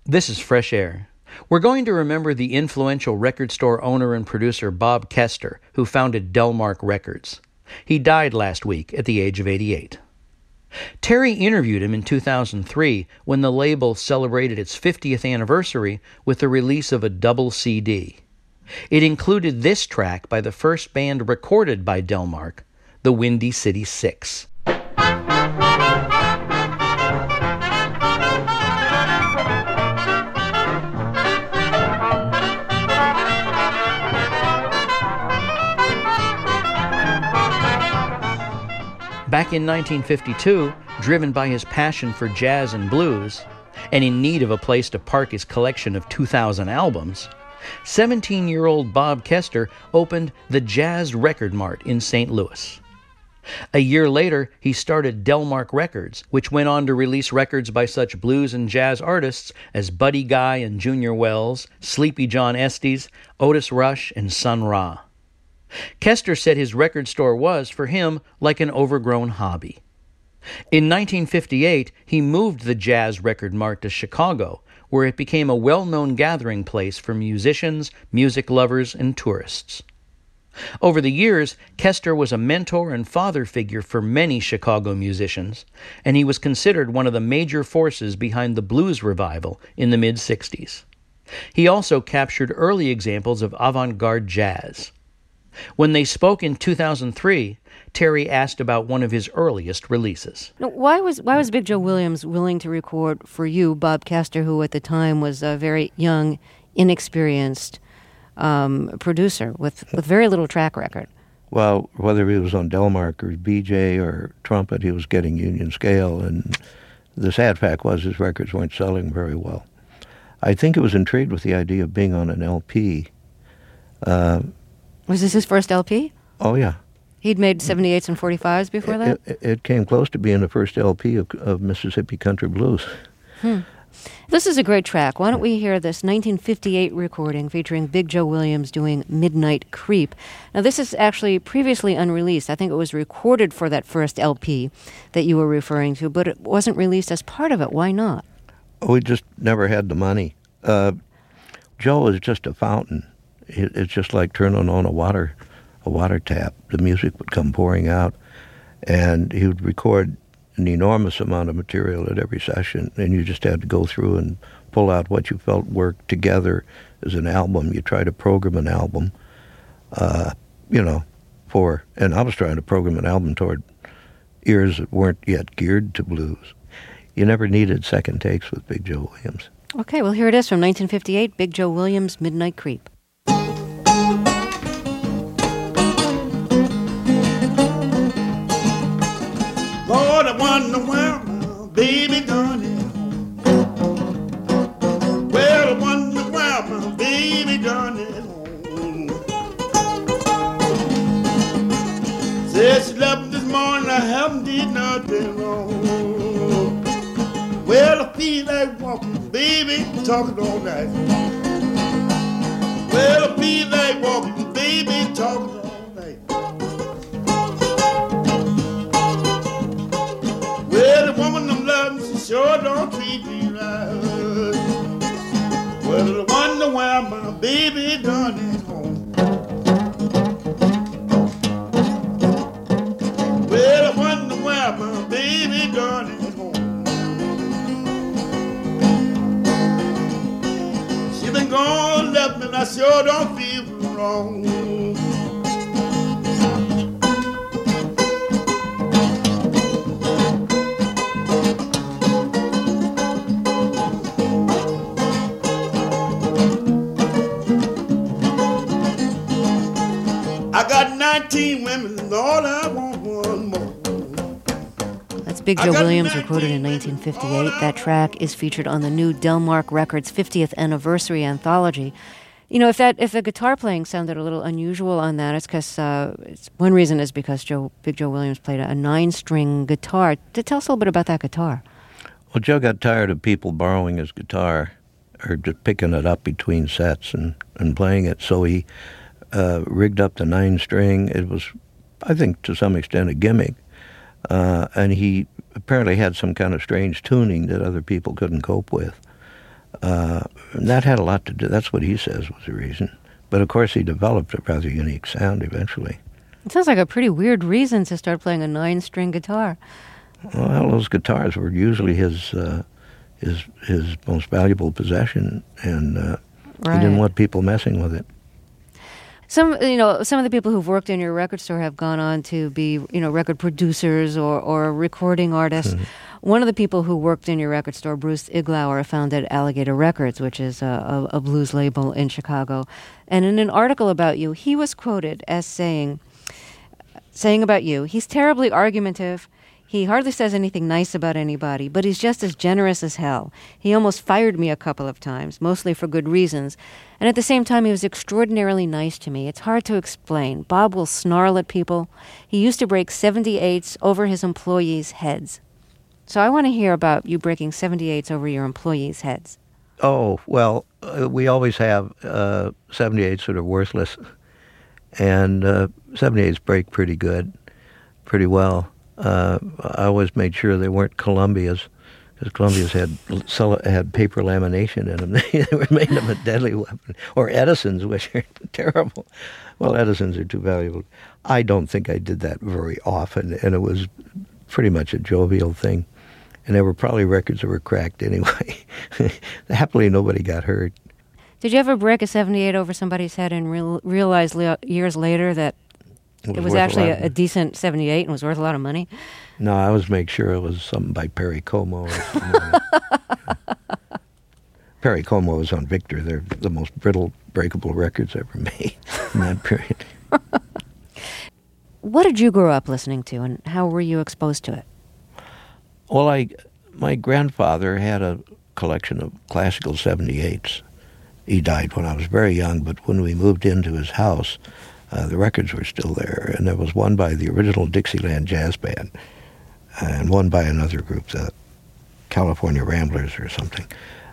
This is Fresh Air. We're going to remember the influential record store owner and producer Bob Kester, who founded Delmark Records. He died last week at the age of 88. Terry interviewed him in 2003 when the label celebrated its 50th anniversary with the release of a double CD. It included this track by the first band recorded by Delmark, the Windy City Six. Back in 1952, driven by his passion for jazz and blues, and in need of a place to park his collection of 2,000 albums, 17-year-old Bob Kester opened the Jazz Record Mart in St. Louis. A year later, he started Delmark Records, which went on to release records by such blues and jazz artists as Buddy Guy and Junior Wells, Sleepy John Estes, Otis Rush, and Sun Ra. Kester said his record store was, for him, like an overgrown hobby. In 1958, he moved the Jazz Record Mart to Chicago, where it became a well-known gathering place for musicians, music lovers, and tourists. Over the years, Kester was a mentor and father figure for many Chicago musicians, and he was considered one of the major forces behind the blues revival in the mid-60s. He also captured early examples of avant-garde jazz. When they spoke in 2003, Terry asked about one of his earliest releases. Now, why was Big Joe Williams willing to record for you, Bob Kester, who at the time was a very young, inexperienced producer with very little track record? Well, whether he was on Delmark or BJ or trumpet, he was getting union scale, and the sad fact was his records weren't selling very well. I think he was intrigued with the idea of being on an LP. Was this his first LP? Oh, yeah. He'd made 78s and 45s before that? It came close to being the first LP of Mississippi Country Blues. This is a great track. Why don't we hear this 1958 recording featuring Big Joe Williams doing Midnight Creep. Now, this is actually previously unreleased. I think it was recorded for that first LP that you were referring to, but it wasn't released as part of it. Why not? We just never had the money. Joe is just a fountain. It's just like turning on a water tap. The music would come pouring out, and he would record an enormous amount of material at every session, and you just had to go through and pull out what you felt worked together as an album. You try to program an album, and I was trying to program an album toward ears that weren't yet geared to blues. You never needed second takes with Big Joe Williams. Okay, well, here it is from 1958, Big Joe Williams, Midnight Creep. Lord, I wonder where my baby done it. Well, I wonder where my baby done it. Said she left this morning, I haven't did nothing wrong. Well, I feel like walking, baby, talking all night. Well, I feel like walking, baby, talking all night. Well, the woman I'm loving, she sure don't treat me right. Well, I wonder where my baby done it home. Well, I wonder where my baby done it home. She been gone, left me, and I sure don't feel wrong. I got 19 women and all I want one more. That's Big Joe Williams, recorded in 1958. That track is featured on the new Delmark Records 50th anniversary anthology. You know, if the guitar playing sounded a little unusual on that, it's because one reason is because Big Joe Williams played a 9-string guitar. Tell us a little bit about that guitar. Well, Joe got tired of people borrowing his guitar or just picking it up between sets and playing it, so he rigged up the 9-string. It was, I think, to some extent a gimmick. And he apparently had some kind of strange tuning that other people couldn't cope with. And that had a lot to do, that's what he says was the reason. But of course he developed a rather unique sound eventually. It sounds like a pretty weird reason to start playing a 9-string guitar. Well, those guitars were usually his most valuable possession, and he didn't want people messing with it. Some of the people who've worked in your record store have gone on to be, record producers or recording artists. Mm-hmm. One of the people who worked in your record store, Bruce Iglauer, founded Alligator Records, which is a blues label in Chicago. And in an article about you, he was quoted as saying about you, "He's terribly argumentative. He hardly says anything nice about anybody, but he's just as generous as hell. He almost fired me a couple of times, mostly for good reasons. And at the same time, he was extraordinarily nice to me. It's hard to explain. Bob will snarl at people. He used to break 78s over his employees' heads." So I want to hear about you breaking 78s over your employees' heads. Oh, well, we always have 78s that are worthless. And 78s break pretty well. I always made sure they weren't Columbias, because Columbias had paper lamination in them. They made them a deadly weapon. Or Edisons, which are terrible. Well, Edisons are too valuable. I don't think I did that very often, and it was pretty much a jovial thing. And there were probably records that were cracked anyway. Happily, nobody got hurt. Did you ever break a 78 over somebody's head and realize years later that it was actually a decent 78 and was worth a lot of money? No, I always make sure it was something by Perry Como. Perry Como was on Victor. They're the most brittle, breakable records ever made in that period. What did you grow up listening to, and how were you exposed to it? Well, my grandfather had a collection of classical 78s. He died when I was very young, but when we moved into his house, the records were still there, and there was one by the original Dixieland Jazz Band, and one by another group, the California Ramblers or something.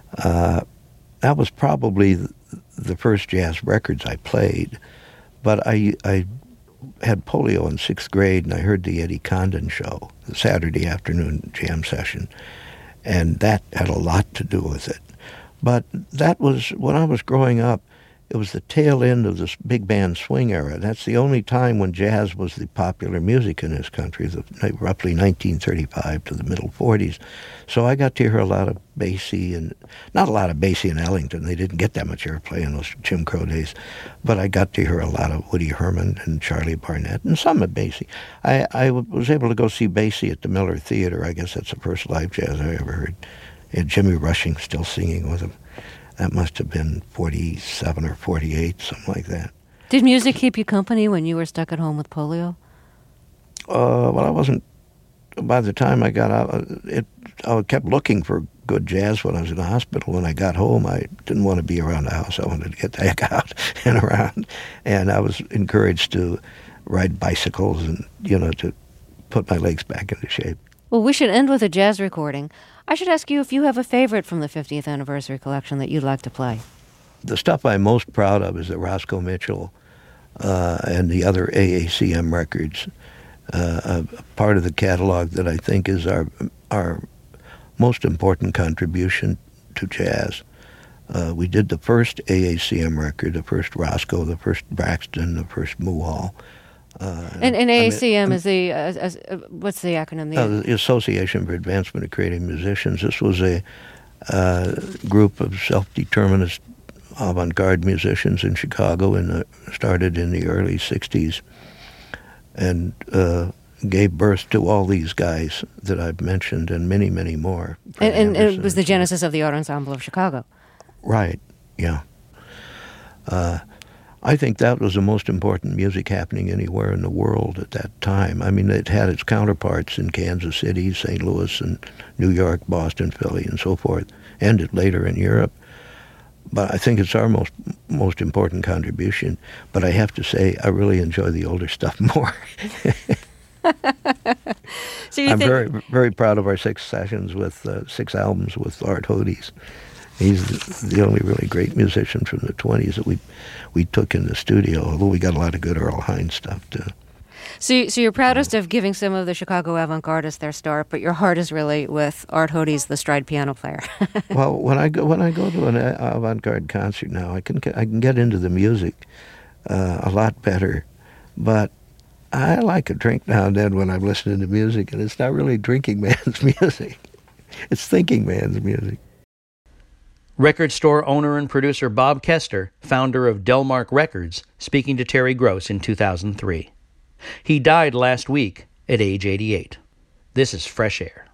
That was probably the first jazz records I played, but I had polio in 6th grade, and I heard the Eddie Condon show, the Saturday afternoon jam session, and that had a lot to do with it. But that was, when I was growing up, it was the tail end of this big band swing era. That's the only time when jazz was the popular music in this country, roughly 1935 to the middle 40s. So I got to hear a lot of Basie, and not a lot of Basie and Ellington. They didn't get that much airplay in those Jim Crow days. But I got to hear a lot of Woody Herman and Charlie Barnett, and some of Basie. I was able to go see Basie at the Miller Theater. I guess that's the first live jazz I ever heard. And Jimmy Rushing still singing with him. That must have been 47 or 48, something like that. Did music keep you company when you were stuck at home with polio? Well, I wasn't. By the time I got out, I kept looking for good jazz when I was in the hospital. When I got home, I didn't want to be around the house. I wanted to get the heck out and around. And I was encouraged to ride bicycles and, to put my legs back into shape. Well, we should end with a jazz recording. I should ask you if you have a favorite from the 50th anniversary collection that you'd like to play. The stuff I'm most proud of is the Roscoe Mitchell and the other AACM records. A part of the catalog that I think is our most important contribution to jazz. We did the first AACM record, the first Roscoe, the first Braxton, the first Muhal. And AACM is the, what's the acronym? The Association for Advancement of Creative Musicians. This was a group of self-determinist avant-garde musicians in Chicago, started in the early 60s, and gave birth to all these guys that I've mentioned and many, many more. And it was the genesis of the Art Ensemble of Chicago. Right, yeah. I think that was the most important music happening anywhere in the world at that time. I mean, it had its counterparts in Kansas City, St. Louis, and New York, Boston, Philly, and so forth, and later in Europe. But I think it's our most important contribution. But I have to say, I really enjoy the older stuff more. I'm very, very proud of our 6 sessions with 6 albums with Art Hodes. He's the only really great musician from the 20s that we took in the studio, although we got a lot of good Earl Hines stuff, too. So you're proudest of giving some of the Chicago avant-gardists their start, but your heart is really with Art Hode's The Stride Piano Player. Well, when I go to an avant-garde concert now, I can get into the music a lot better, but I like a drink now and then when I'm listening to music, and it's not really drinking man's music. It's thinking man's music. Record store owner and producer Bob Kester, founder of Delmark Records, speaking to Terry Gross in 2003. He died last week at age 88. This is Fresh Air.